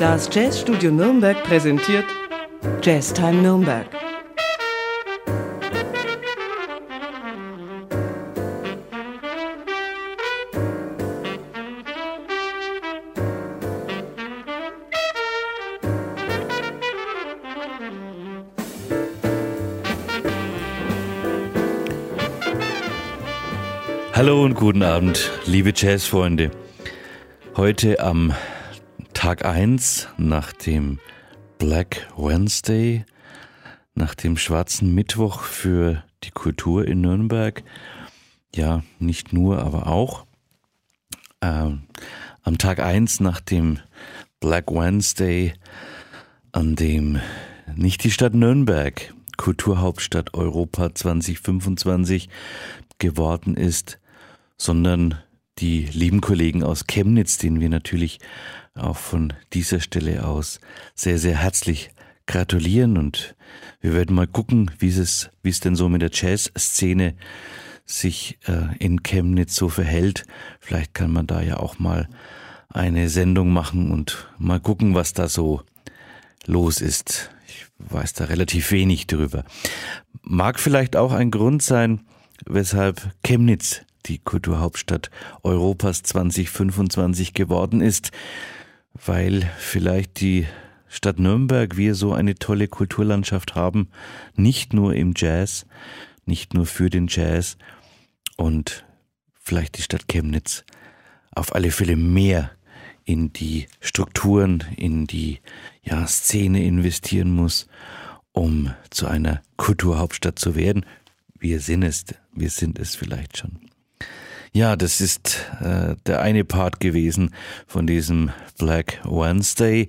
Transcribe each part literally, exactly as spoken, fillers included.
Das Jazzstudio Nürnberg präsentiert Jazztime Nürnberg. Hallo und guten Abend, liebe Jazzfreunde. Heute am Tag eins nach dem Black Wednesday, nach dem schwarzen Mittwoch für die Kultur in Nürnberg. Ja, nicht nur, aber auch. Ähm, am Tag eins nach dem Black Wednesday, an dem nicht die Stadt Nürnberg Kulturhauptstadt Europa zwanzig fünfundzwanzig geworden ist, sondern die lieben Kollegen aus Chemnitz, denen wir natürlich auch von dieser Stelle aus sehr, sehr herzlich gratulieren. Und wir werden mal gucken, wie es, wie es denn so mit der Jazzszene sich äh, in Chemnitz so verhält. Vielleicht kann man da ja auch mal eine Sendung machen und mal gucken, was da so los ist. Ich weiß da relativ wenig drüber. Mag vielleicht auch ein Grund sein, weshalb Chemnitz die Kulturhauptstadt Europas zwanzig fünfundzwanzig geworden ist, weil vielleicht die Stadt Nürnberg, wir so eine tolle Kulturlandschaft haben, nicht nur im Jazz, nicht nur für den Jazz, und vielleicht die Stadt Chemnitz auf alle Fälle mehr in die Strukturen, in die ja, Szene investieren muss, um zu einer Kulturhauptstadt zu werden. Wir sind es, wir sind es vielleicht schon. Ja, das ist äh, der eine Part gewesen von diesem Black Wednesday.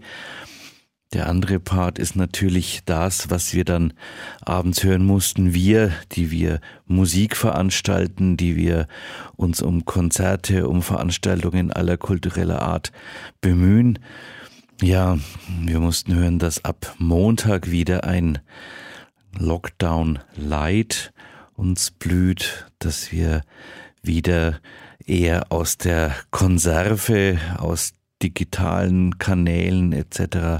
Der andere Part ist natürlich das, was wir dann abends hören mussten. Wir, die wir Musik veranstalten, die wir uns um Konzerte, um Veranstaltungen aller kultureller Art bemühen. Ja, wir mussten hören, dass ab Montag wieder ein Lockdown Light uns blüht, dass wir wieder eher aus der Konserve, aus digitalen Kanälen et cetera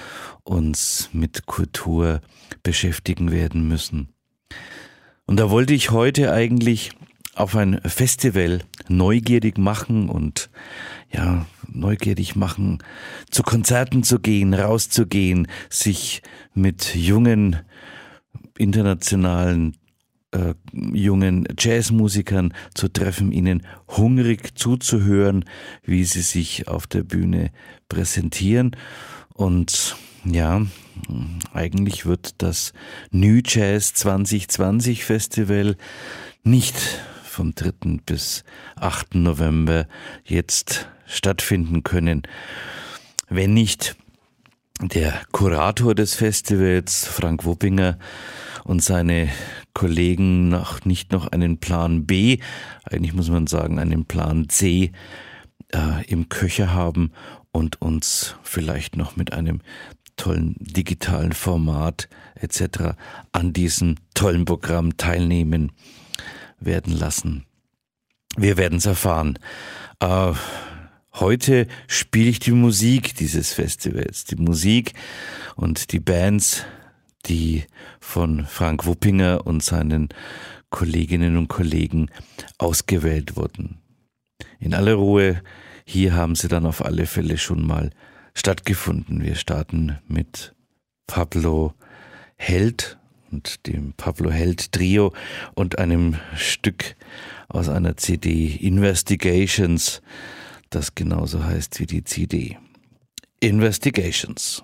uns mit Kultur beschäftigen werden müssen. Und da wollte ich heute eigentlich auf ein Festival neugierig machen und ja, neugierig machen, zu Konzerten zu gehen, rauszugehen, sich mit jungen, internationalen Äh, jungen Jazzmusikern zu treffen, ihnen hungrig zuzuhören, wie sie sich auf der Bühne präsentieren. Und ja, eigentlich wird das New Jazz zwanzig zwanzig Festival nicht vom dritten bis achten November jetzt stattfinden können, wenn nicht der Kurator des Festivals, Frank Wuppinger, und seine Kollegen noch nicht noch einen Plan B, eigentlich muss man sagen einen Plan C äh, im Köcher haben und uns vielleicht noch mit einem tollen digitalen Format et cetera an diesem tollen Programm teilnehmen werden lassen. Wir werden es erfahren. Äh, heute spiele ich die Musik dieses Festivals, die Musik und die Bands, die von Frank Wuppinger und seinen Kolleginnen und Kollegen ausgewählt wurden. In aller Ruhe, hier haben sie dann auf alle Fälle schon mal stattgefunden. Wir starten mit Pablo Held und dem Pablo Held Trio und einem Stück aus einer C D Investigations, das genauso heißt wie die C D. Investigations.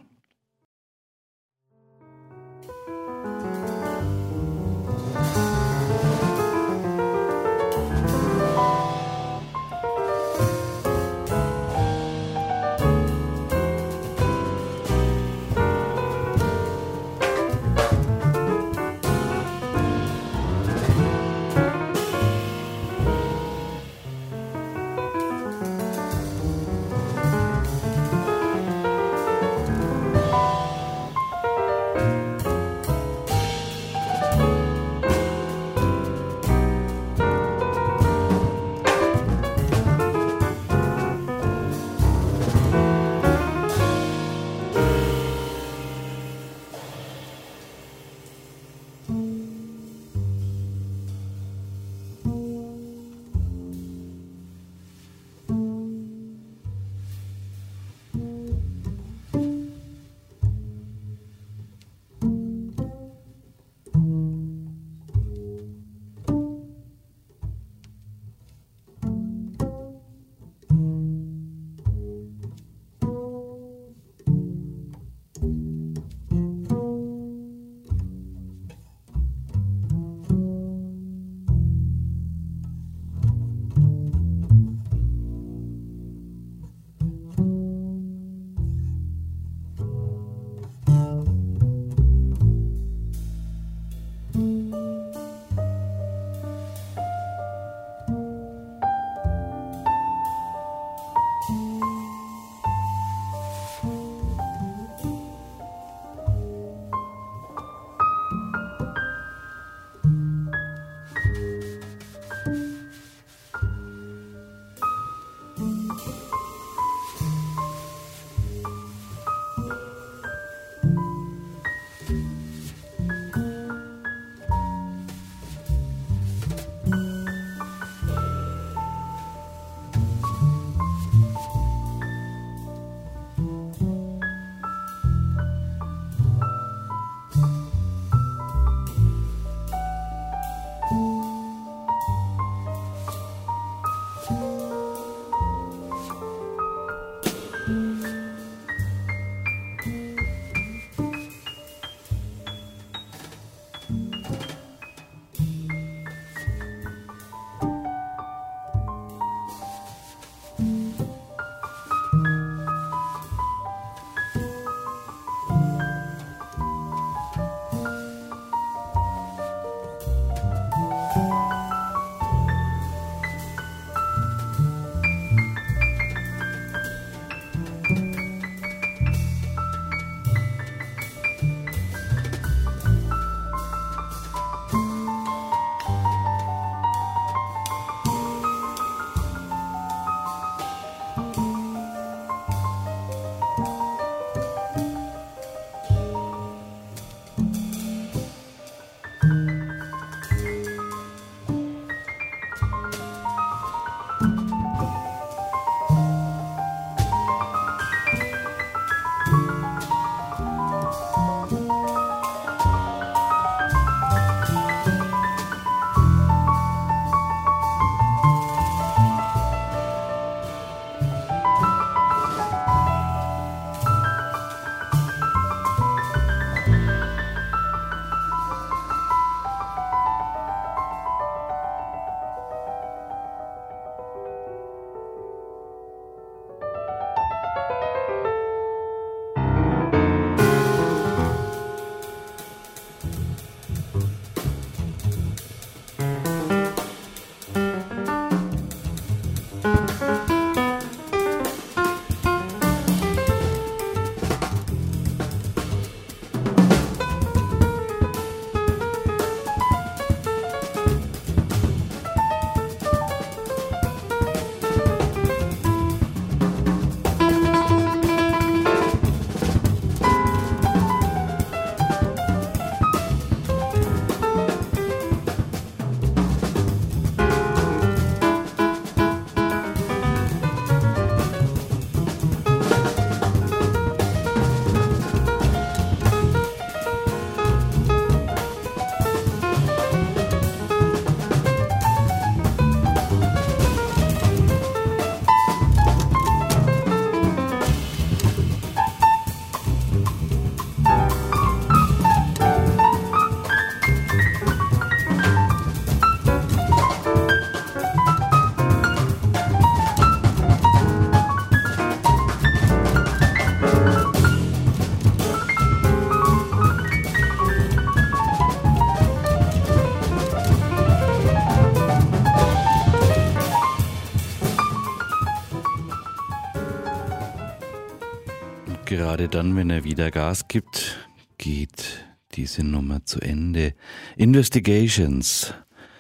Gerade dann, wenn er wieder Gas gibt, geht diese Nummer zu Ende. Investigations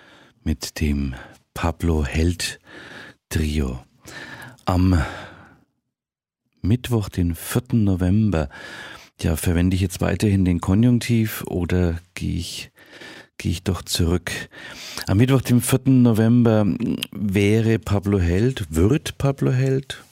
mit dem Pablo Held Trio. Am Mittwoch, den vierten November, ja, verwende ich jetzt weiterhin den Konjunktiv oder gehe ich, gehe ich doch zurück? Am Mittwoch, dem vierten November, wäre Pablo Held, wird Pablo Held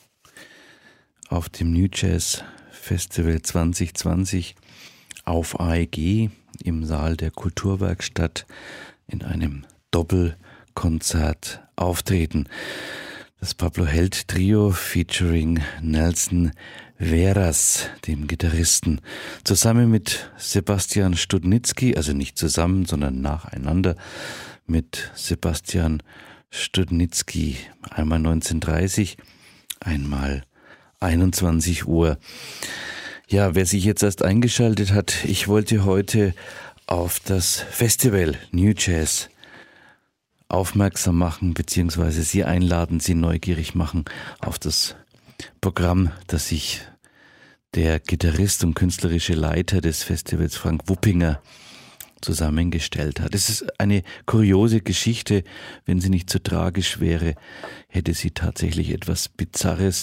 auf dem New Jazz Festival zwanzig zwanzig auf A E G im Saal der Kulturwerkstatt in einem Doppelkonzert auftreten. Das Pablo Held Trio featuring Nelson Veras, dem Gitarristen, zusammen mit Sebastian Studnitzky, also nicht zusammen, sondern nacheinander mit Sebastian Studnitzky, einmal neunzehn Uhr dreißig, einmal einundzwanzig Uhr. Ja, wer sich jetzt erst eingeschaltet hat, ich wollte heute auf das Festival New Jazz aufmerksam machen, beziehungsweise Sie einladen, Sie neugierig machen auf das Programm, das sich der Gitarrist und künstlerische Leiter des Festivals Frank Wuppinger zusammengestellt hat. Es ist eine kuriose Geschichte. Wenn sie nicht so tragisch wäre, hätte sie tatsächlich etwas Bizarres.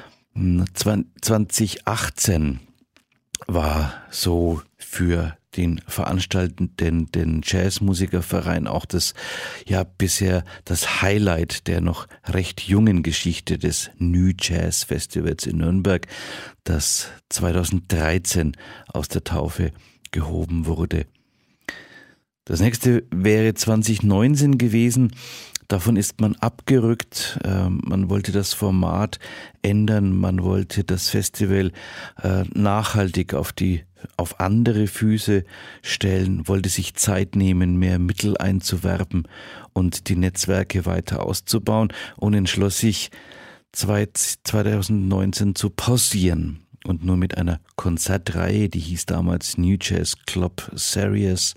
zwanzig achtzehn war so für den Veranstaltenden, den Jazzmusikerverein, auch das, ja, bisher das Highlight der noch recht jungen Geschichte des New Jazz Festivals in Nürnberg, das zweitausenddreizehn aus der Taufe gehoben wurde. Das nächste wäre zwanzig neunzehn gewesen. Davon ist man abgerückt. Man wollte das Format ändern. Man wollte das Festival nachhaltig auf die, auf andere Füße stellen, wollte sich Zeit nehmen, mehr Mittel einzuwerben und die Netzwerke weiter auszubauen und entschloss sich zwanzig neunzehn zu pausieren und nur mit einer Konzertreihe, die hieß damals New Jazz Club Series,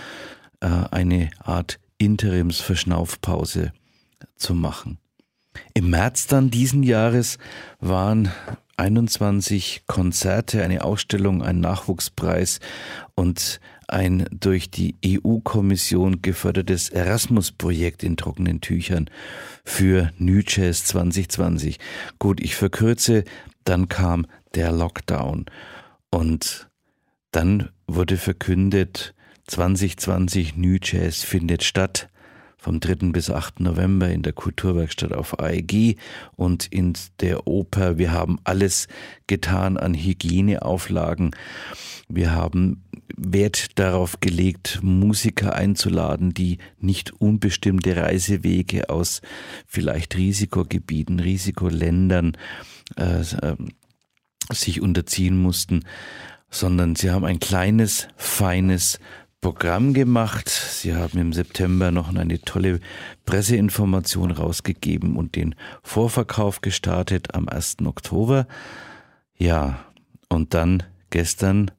eine Art Interimsverschnaufpause zu machen. Im März dann diesen Jahres waren einundzwanzig Konzerte, eine Ausstellung, ein Nachwuchspreis und ein durch die E U-Kommission gefördertes Erasmus-Projekt in trockenen Tüchern für New Jazz zwanzig zwanzig. Gut, ich verkürze, dann kam der Lockdown und dann wurde verkündet, zwanzig zwanzig New Jazz findet statt, vom dritten bis achten November in der Kulturwerkstatt auf A E G und in der Oper. Wir haben alles getan an Hygieneauflagen. Wir haben Wert darauf gelegt, Musiker einzuladen, die nicht unbestimmte Reisewege aus vielleicht Risikogebieten, Risikoländern äh, sich unterziehen mussten, sondern sie haben ein kleines, feines Programm gemacht. Sie haben im September noch eine tolle Presseinformation rausgegeben und den Vorverkauf gestartet am ersten Oktober. Ja, und dann gestern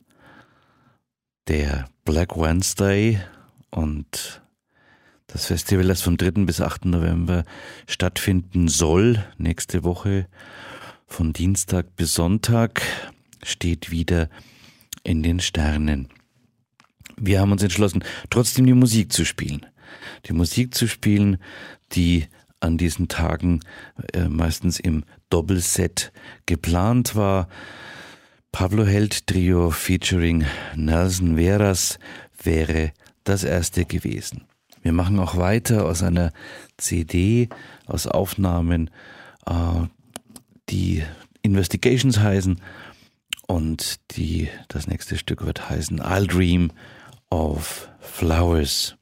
der Black Wednesday und das Festival, das vom dritten bis achten November stattfinden soll, nächste Woche von Dienstag bis Sonntag, steht wieder in den Sternen. Wir haben uns entschlossen, trotzdem die Musik zu spielen. Die Musik zu spielen, die an diesen Tagen äh, meistens im Doppelset geplant war. Pablo Held Trio featuring Nelson Veras wäre das erste gewesen. Wir machen auch weiter aus einer C D, aus Aufnahmen, äh, die Investigations heißen. Und die, das nächste Stück wird heißen I'll Dream of Flowers.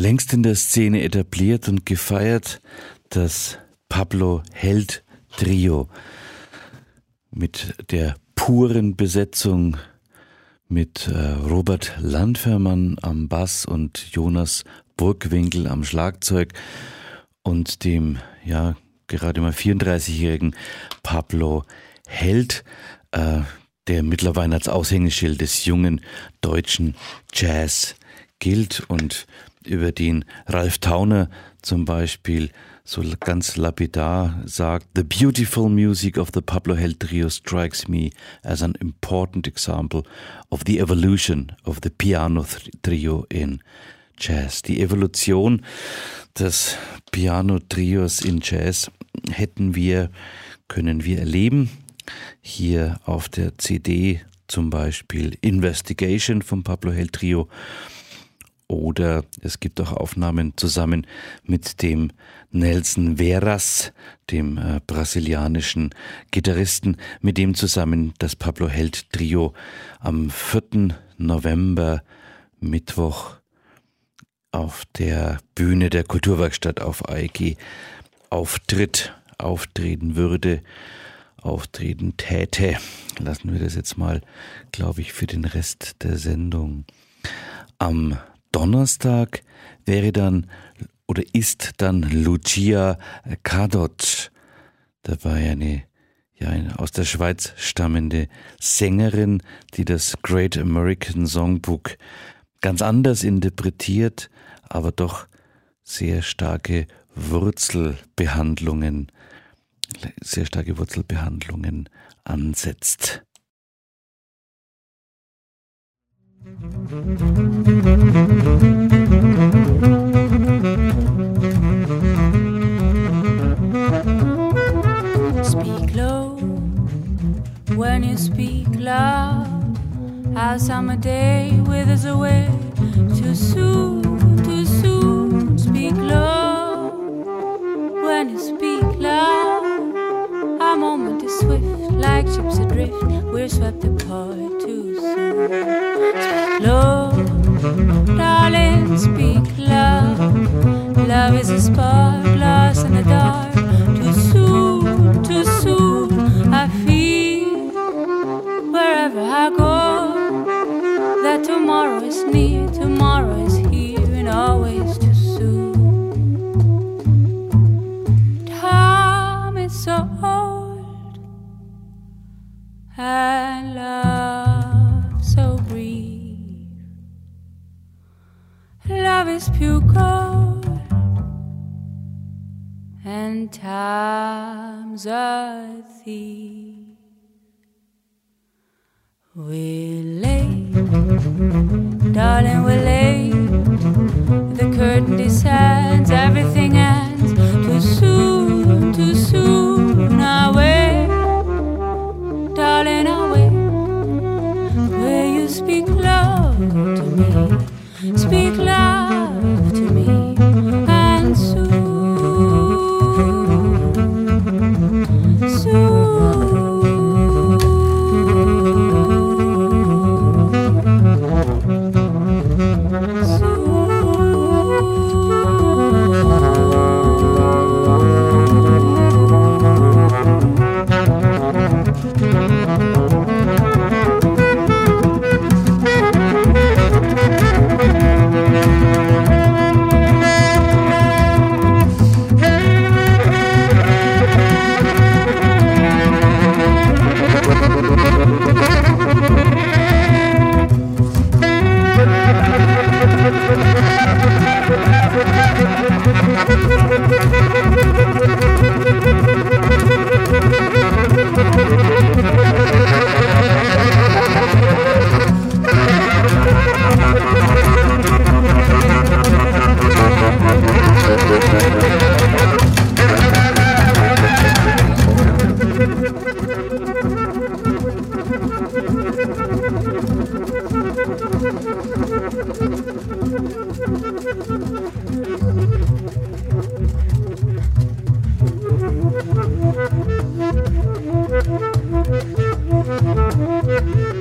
längst in der Szene etabliert und gefeiert, das Pablo Held Trio mit der puren Besetzung mit äh, Robert Landfermann am Bass und Jonas Burgwinkel am Schlagzeug und dem ja gerade mal vierunddreißigjährigen Pablo Held, äh, der mittlerweile als Aushängeschild des jungen deutschen Jazz gilt und über den Ralf Tauner zum Beispiel so ganz lapidar sagt: The beautiful music of the Pablo Held Trio strikes me as an important example of the evolution of the piano trio in Jazz. Die Evolution des Piano-Trios in Jazz hätten wir, können wir erleben. Hier auf der C D zum Beispiel Investigation vom Pablo Held Trio. Oder es gibt auch Aufnahmen zusammen mit dem Nelson Veras, dem äh, brasilianischen Gitarristen, mit dem zusammen das Pablo Held Trio am vierten November, Mittwoch, auf der Bühne der Kulturwerkstatt auf A E G auftritt, auftreten würde, auftreten täte. Lassen wir das jetzt mal, glaube ich, für den Rest der Sendung. Am Donnerstag wäre dann oder ist dann Lucia Cadot dabei, eine ja, eine aus der Schweiz stammende Sängerin, die das Great American Songbook ganz anders interpretiert, aber doch sehr starke Wurzelbehandlungen, sehr starke Wurzelbehandlungen ansetzt. Speak low when you speak loud. How summer day withers away too soon, too soon. Speak low when you speak loud. Our moment is swift, like ships adrift. We're swept apart too soon. Speak low, darling, speak loud. Love is a spark lost in the dark. Too soon, too soon. I feel wherever I go that tomorrow is near, tomorrow is here, and always too soon. Time is so old and love so brief. Love is pure gold and time's a thief. We're late, darling, we're late. The curtain descends, everything ends too soon, too soon. I wait, darling, I wait. Will you speak love to me? Speak love to me, and soon, soon.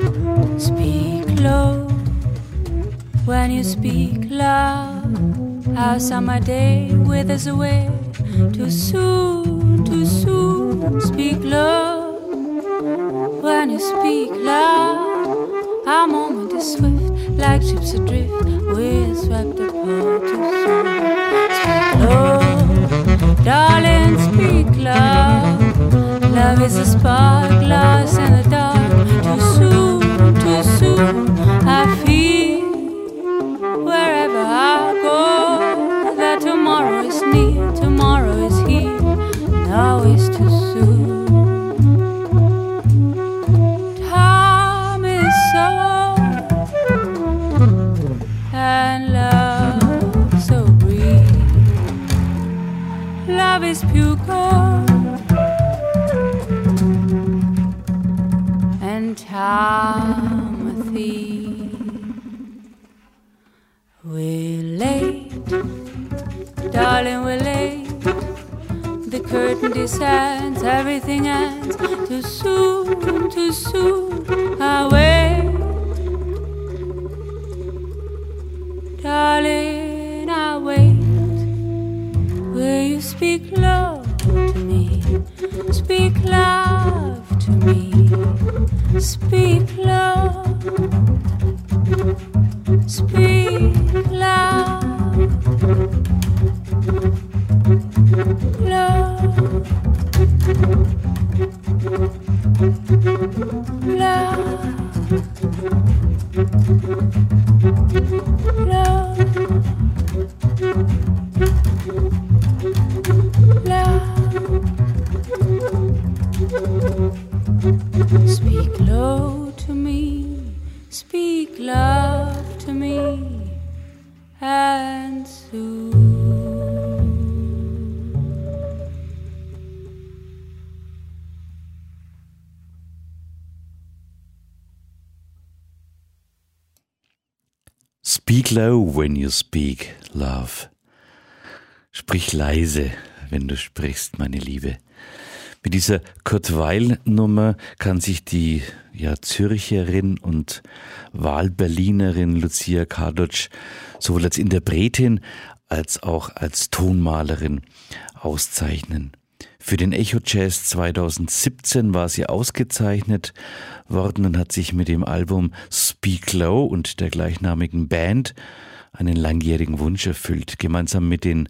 Speak low when you speak loud. how summer day withers away. Too soon, too soon, speak low. When you speak loud, our moment is swift, like ships adrift. We're swept apart too soon. Speak low, darling, speak loud. Love is a spark lost in the dark. Too soon, too soon, I feel wherever I go that tomorrow is near, tomorrow is here, now is too soon. Time is so old and love so brief. Love is pure gold and time a thief. We're late, darling, we're late. The curtain descends, everything ends. Too soon, too soon, I wait. Darling, I wait. Will you speak love to me? Speak love to me. Speak love. Speak love. Love. Love. Love. Love. Speak low to me, speak love to me, and soon. Speak low when you speak, love. Sprich leise, wenn du sprichst, meine Liebe. Mit dieser Kurt Weill-Nummer kann sich die ja, Zürcherin und Wahlberlinerin Lucia Kadocz sowohl als Interpretin als auch als Tonmalerin auszeichnen. Für den Echo Jazz zweitausendsiebzehn war sie ausgezeichnet worden und hat sich mit dem Album Speak Low und der gleichnamigen Band einen langjährigen Wunsch erfüllt. Gemeinsam mit den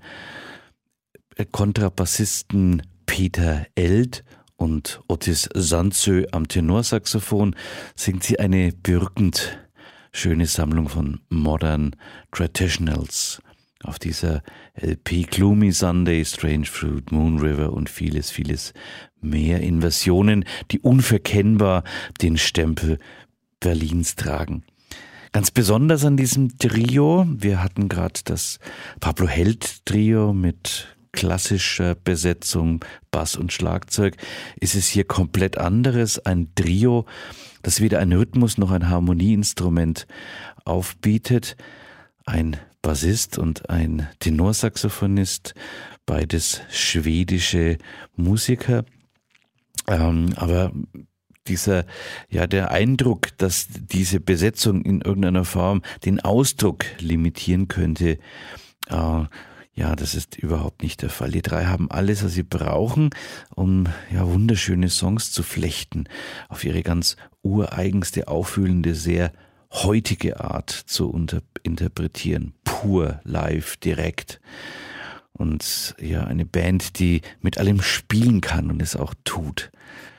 Kontrabassisten Peter Eld und Otis Sandsö am Tenorsaxophon singt sie eine berückend schöne Sammlung von Modern Traditionals. Auf dieser L P Gloomy Sunday, Strange Fruit, Moon River und vieles, vieles mehr in Versionen, die unverkennbar den Stempel Berlins tragen. Ganz besonders an diesem Trio, wir hatten gerade das Pablo Held Trio mit klassischer Besetzung, Bass und Schlagzeug, ist es hier komplett anderes. Ein Trio, das weder ein Rhythmus noch ein Harmonieinstrument aufbietet. Ein Bassist und ein Tenorsaxophonist, beides schwedische Musiker. Ähm, aber dieser, ja, der Eindruck, dass diese Besetzung in irgendeiner Form den Ausdruck limitieren könnte, äh, ja, das ist überhaupt nicht der Fall. Die drei haben alles, was sie brauchen, um ja wunderschöne Songs zu flechten, auf ihre ganz ureigenste, auffühlende, sehr heutige Art zu unter- interpretieren. Pur, live, direkt. Und ja, eine Band, die mit allem spielen kann und es auch tut.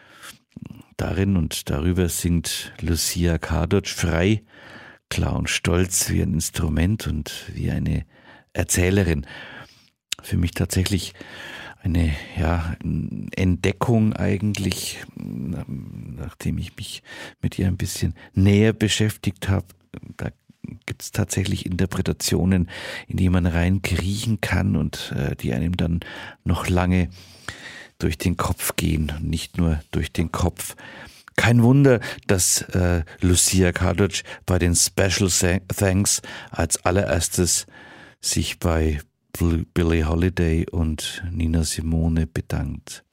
Darin und darüber singt Lucia Kadocz frei, klar und stolz wie ein Instrument und wie eine Erzählerin. Für mich tatsächlich eine ja, Entdeckung eigentlich, nachdem ich mich mit ihr ein bisschen näher beschäftigt habe. Da gibt es tatsächlich Interpretationen, in die man reinkriechen kann und äh, die einem dann noch lange durch den Kopf gehen, nicht nur durch den Kopf. Kein Wunder, dass äh, Lucia Kadocz bei den Special Thanks als allererstes sich bei Billie Holiday und Nina Simone bedankt.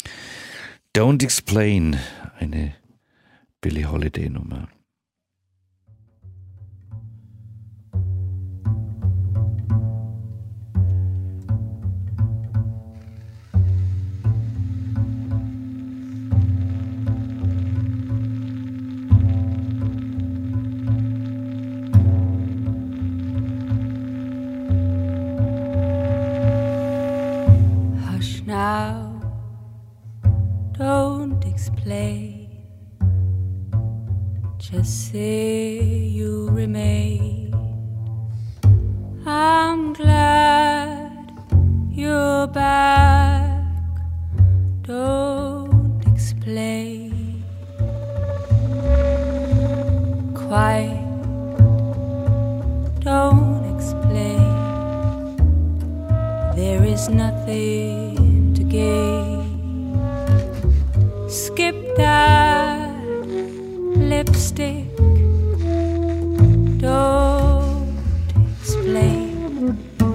Don't Explain, eine Billie Holiday Nummer. say you remain. I'm glad you're back. Don't explain. Quiet. Don't explain. There is nothing to gain. Skip that lipstick. Don't explain.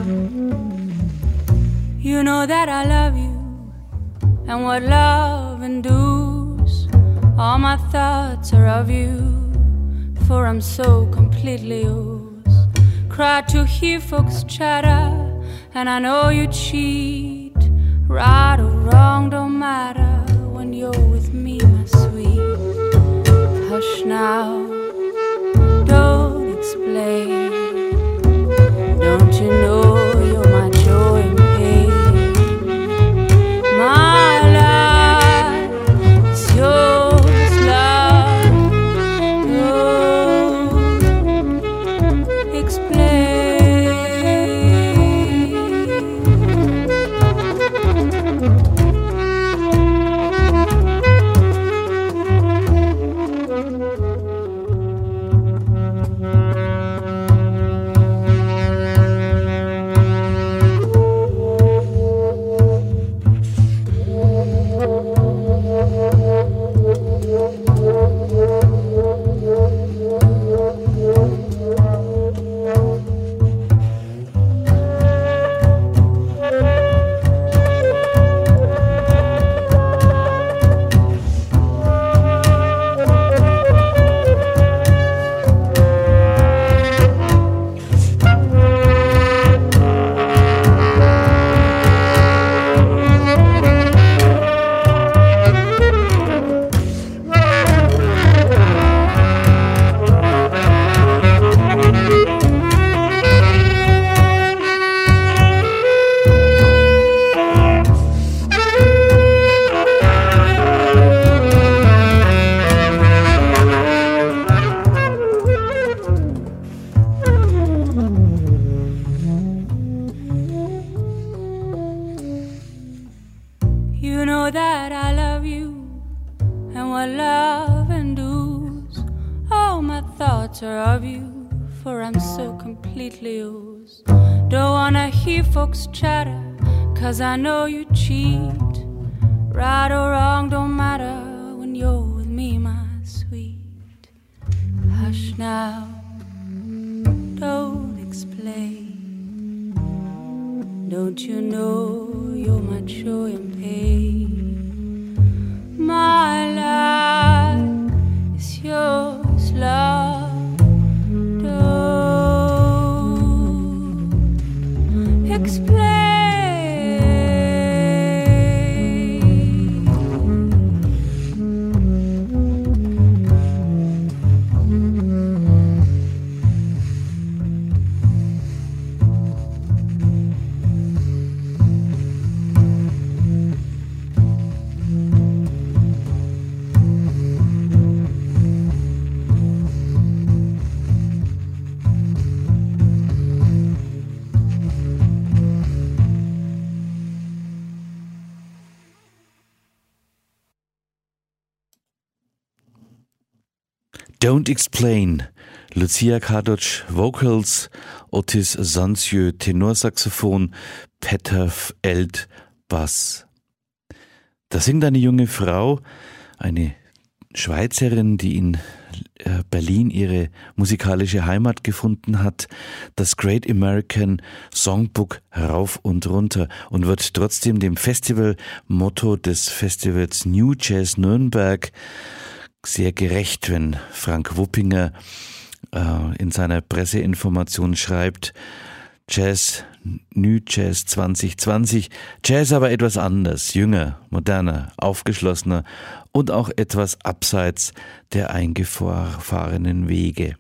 You know that I love you, and what love endures. All my thoughts are of you, for I'm so completely yours. Cry to hear folks chatter, and I know you cheat. Right or wrong don't matter when you're with me, my sweet. Hush now, don't explain. Don't you know you're my joy and pain? My life is yours, love. Don't explain. I know you cheat. Right or wrong don't matter when you're with me, my sweet. Hush now, don't explain. Don't you know you're my joy and pain? My life is yours, love. Don't explain. Don't Explain, Lucia Kadocz Vocals, Otis Sansieu Tenorsaxophon, Peter Eld Bass. Da singt eine junge Frau, eine Schweizerin, die in Berlin ihre musikalische Heimat gefunden hat, das Great American Songbook rauf und runter und wird trotzdem dem Festivalmotto des Festivals New Jazz Nürnberg sehr gerecht, wenn Frank Wuppinger äh, in seiner Presseinformation schreibt, Jazz, New Jazz zwanzig zwanzig, Jazz aber etwas anders, jünger, moderner, aufgeschlossener und auch etwas abseits der eingefahrenen Wege.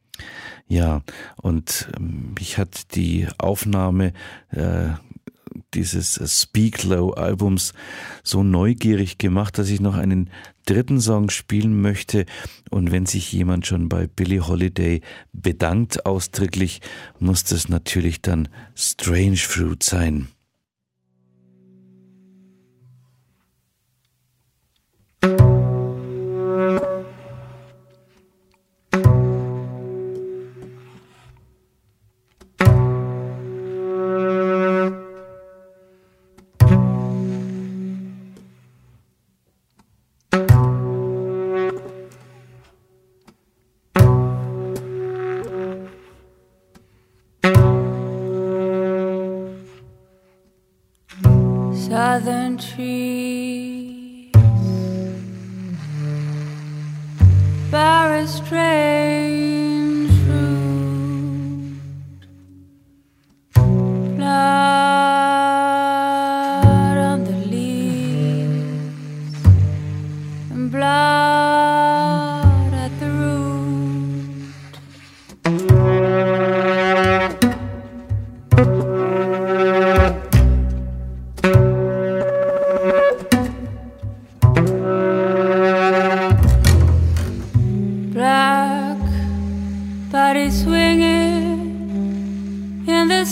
Ja, und mich hat die Aufnahme äh, dieses Speak Low Albums so neugierig gemacht, dass ich noch einen dritten Song spielen möchte. Und wenn sich jemand schon bei Billie Holiday bedankt ausdrücklich, muss das natürlich dann Strange Fruit sein. Southern trees bear a strange fruit, blood on the leaves and blood at the root. Body swinging in the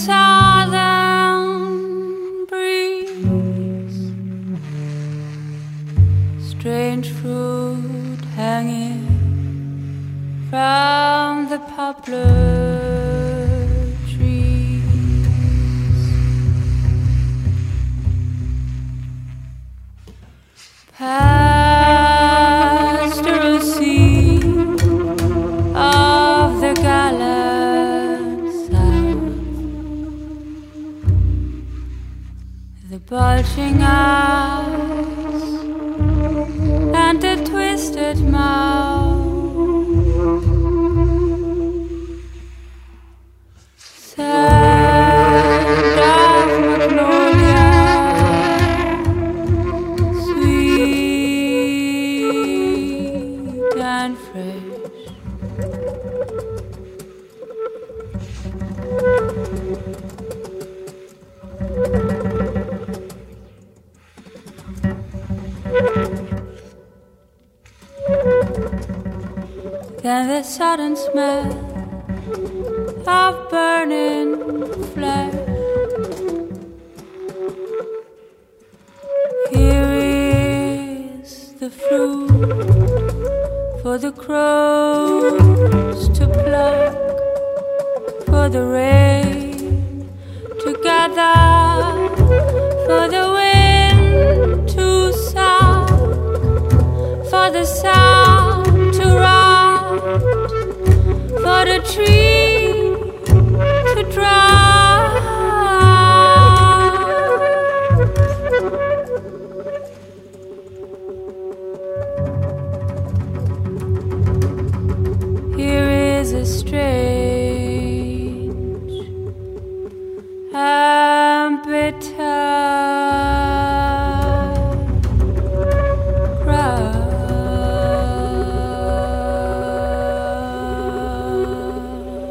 southern breeze, strange fruit hanging from the poplar trees. Pastoral sea of the gallant south, the bulging eyes and the twisted mouth, scent of magnolia, sweet and fresh. Then the sudden smell of burning flesh. Here is the fruit for the crows to pluck, for the rain to gather, for the wind to sough, for the sound to rot, for the tree to dry. Here is a strange and bitter crowd.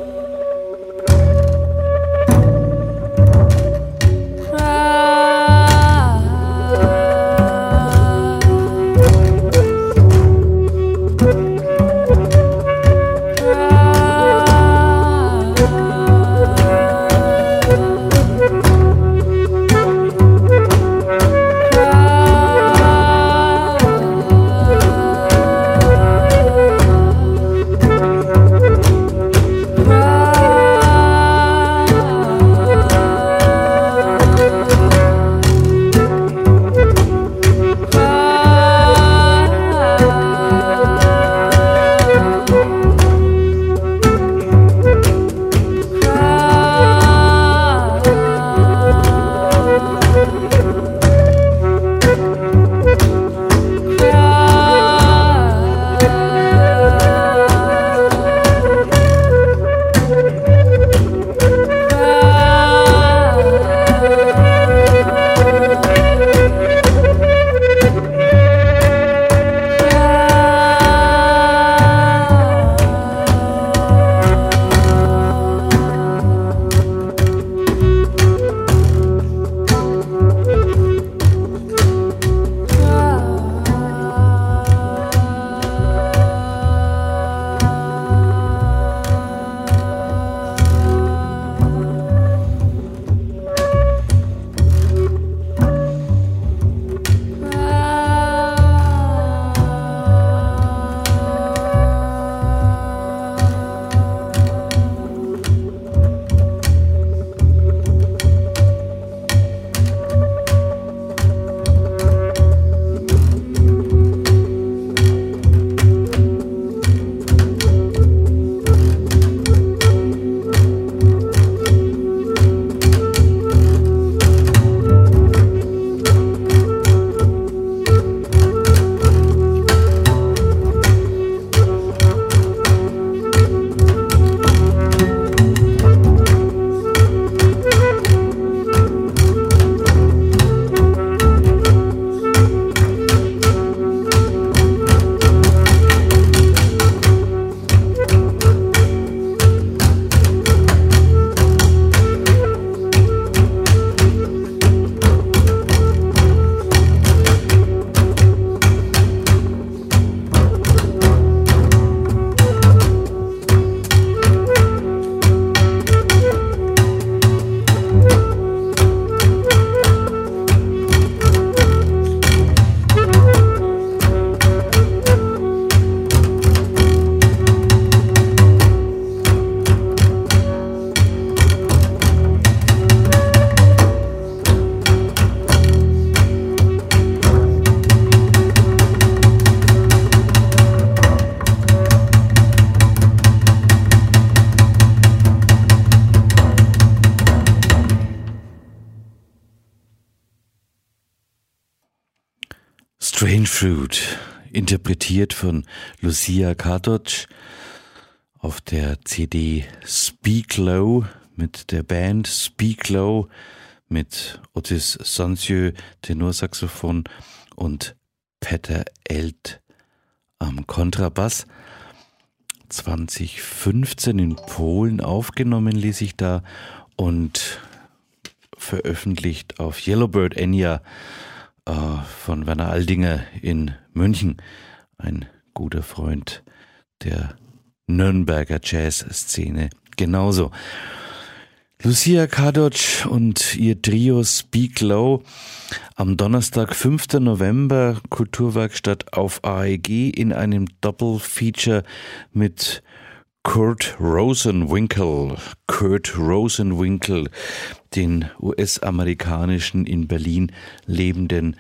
Strange Fruit, interpretiert von Lucia Cardoch auf der C D Speak Low mit der Band Speak Low mit Otis Sancieux, Tenorsaxophon und Peter Eld am Kontrabass. zwanzig fünfzehn in Polen aufgenommen, ließ ich da, und veröffentlicht auf Yellowbird Enya äh, von Werner Aldinger in München, ein guter Freund der Nürnberger Jazzszene genauso. Lucia Cardoch und ihr Trio Speak Low am Donnerstag, fünften November, Kulturwerkstatt auf A E G in einem Doppelfeature mit Kurt Rosenwinkel. Kurt Rosenwinkel, den U S-amerikanischen, in Berlin lebenden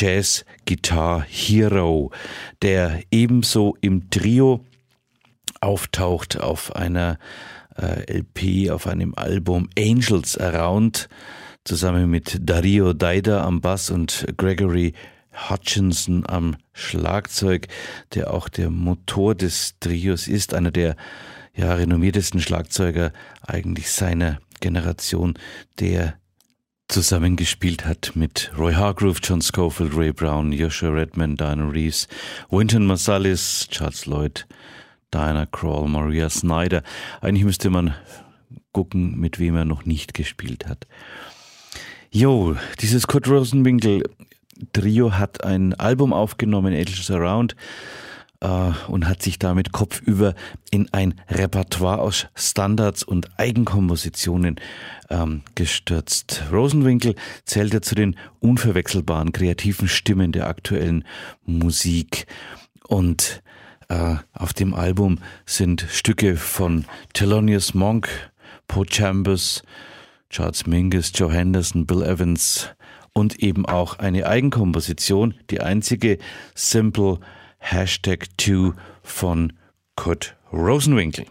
Jazz-Guitar-Hero, der ebenso im Trio auftaucht auf einer äh, L P, auf einem Album Angels Around, zusammen mit Dario Daida am Bass und Gregory Hutchinson am Schlagzeug, der auch der Motor des Trios ist, einer der ja, renommiertesten Schlagzeuger eigentlich seiner Generation, der zusammengespielt hat mit Roy Hargrove, John Scofield, Ray Brown, Joshua Redman, Diana Reeves, Wynton Marsalis, Charles Lloyd, Diana Krall, Maria Snyder. Eigentlich müsste man gucken, mit wem er noch nicht gespielt hat. Jo, dieses Kurt Rosenwinkel Trio hat ein Album aufgenommen, Angels Around, äh, und hat sich damit kopfüber in ein Repertoire aus Standards und Eigenkompositionen ähm, gestürzt. Rosenwinkel zählt ja zu den unverwechselbaren kreativen Stimmen der aktuellen Musik, und äh, auf dem Album sind Stücke von Thelonious Monk, Paul Chambers, Charles Mingus, Joe Henderson, Bill Evans und eben auch eine Eigenkomposition, die einzige, Simple Hashtag zwei von Kurt Rosenwinkel.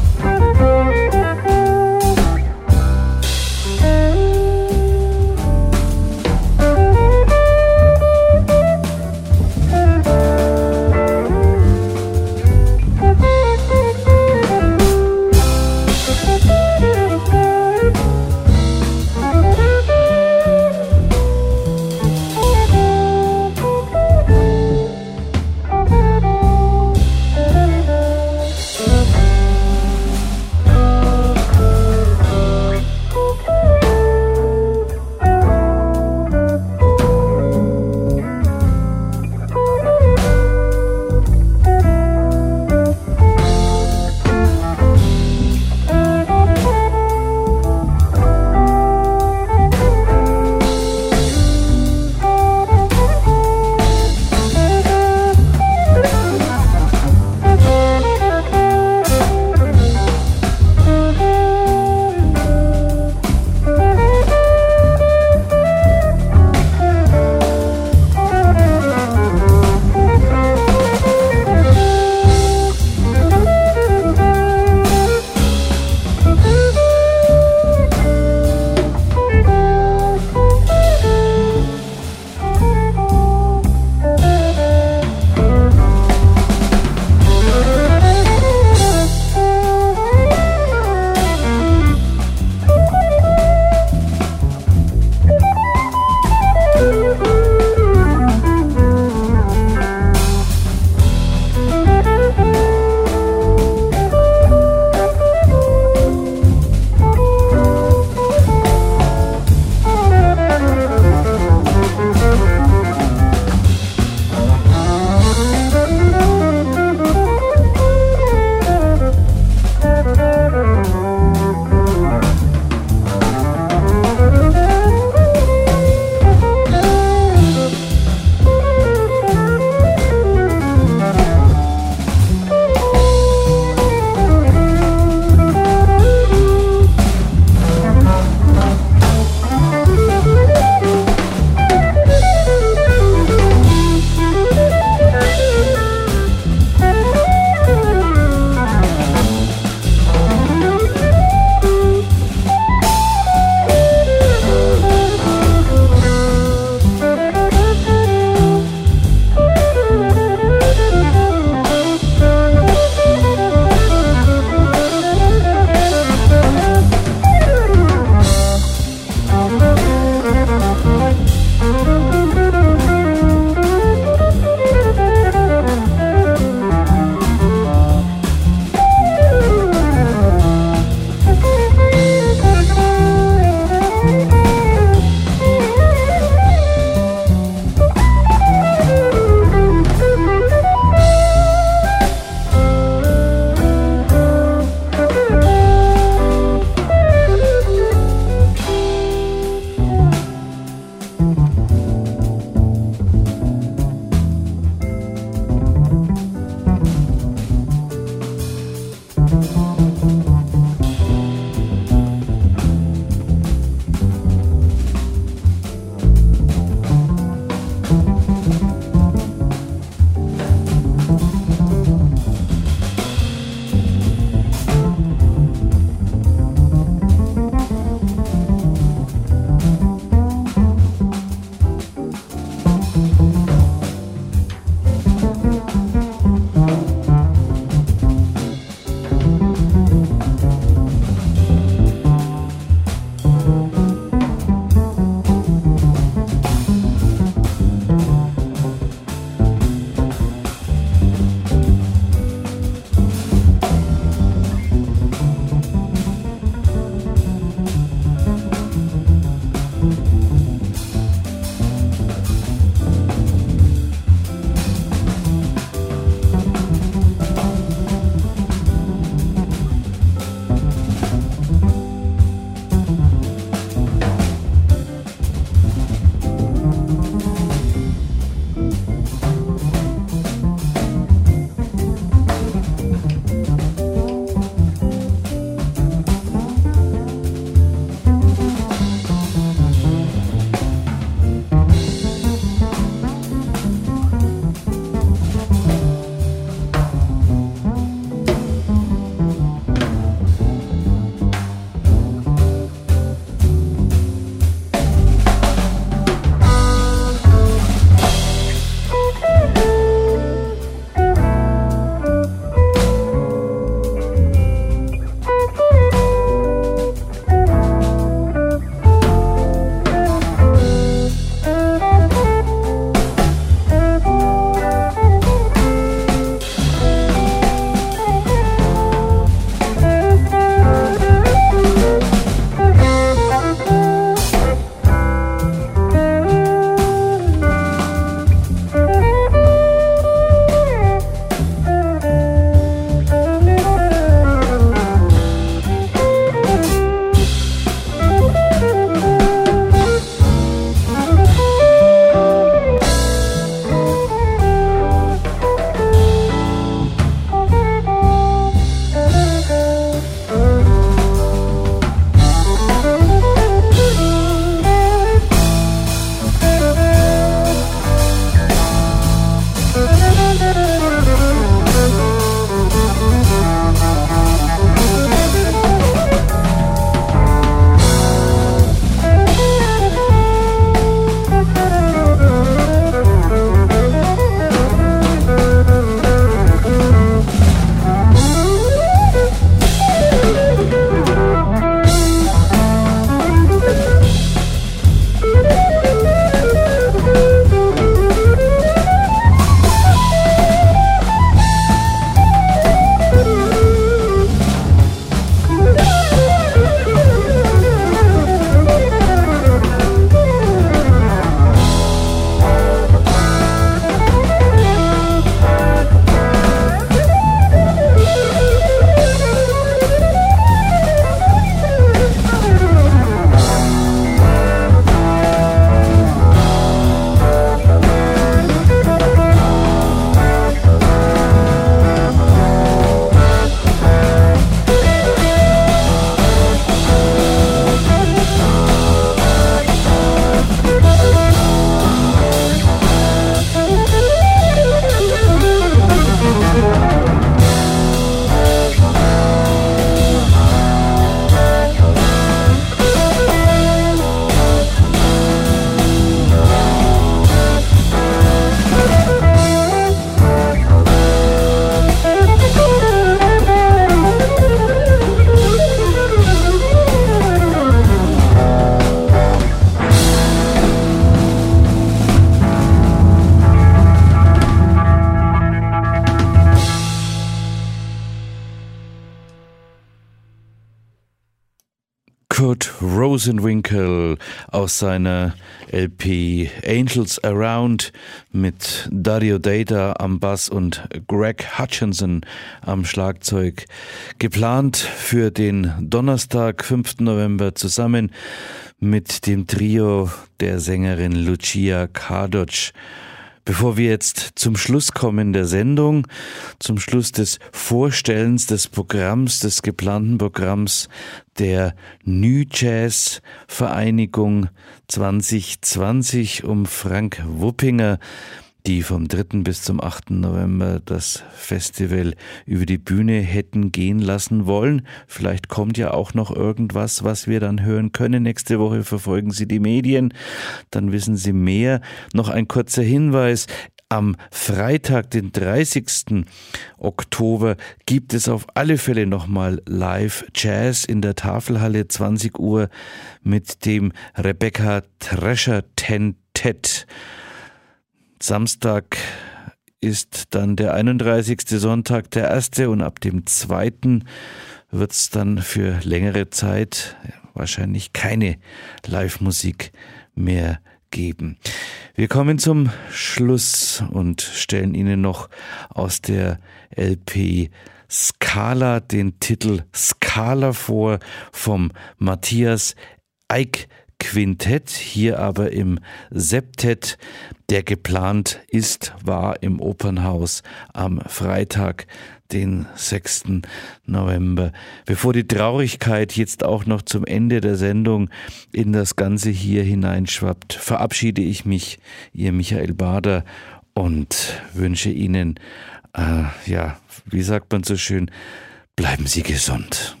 Kurt Rosenwinkel aus seiner L P Angels Around mit Dario Data am Bass und Greg Hutchinson am Schlagzeug. Geplant für den Donnerstag, fünften November, zusammen mit dem Trio der Sängerin Lucia Kardoc. Bevor wir jetzt zum Schluss kommen der Sendung, zum Schluss des Vorstellens des Programms, des geplanten Programms der New Jazz Vereinigung zwanzig zwanzig um Frank Wuppinger, die vom dritten bis zum achten November das Festival über die Bühne hätten gehen lassen wollen. Vielleicht kommt ja auch noch irgendwas, was wir dann hören können. Nächste Woche verfolgen Sie die Medien, dann wissen Sie mehr. Noch ein kurzer Hinweis. Am Freitag, den dreißigsten Oktober, gibt es auf alle Fälle nochmal Live Jazz in der Tafelhalle, zwanzig Uhr, mit dem Rebecca Thrasher Tentet. Samstag ist dann der einunddreißigste Sonntag der erste und ab dem zweiten wird es dann für längere Zeit wahrscheinlich keine Live-Musik mehr geben. Wir kommen zum Schluss und stellen Ihnen noch aus der L P Scala den Titel Scala vor vom Matthias Eick Quintett, hier aber im Septett, der geplant ist, war im Opernhaus am Freitag, den sechsten November. Bevor die Traurigkeit jetzt auch noch zum Ende der Sendung in das Ganze hier hineinschwappt, verabschiede ich mich, Ihr Michael Bader, und wünsche Ihnen, äh, ja, wie sagt man so schön, bleiben Sie gesund.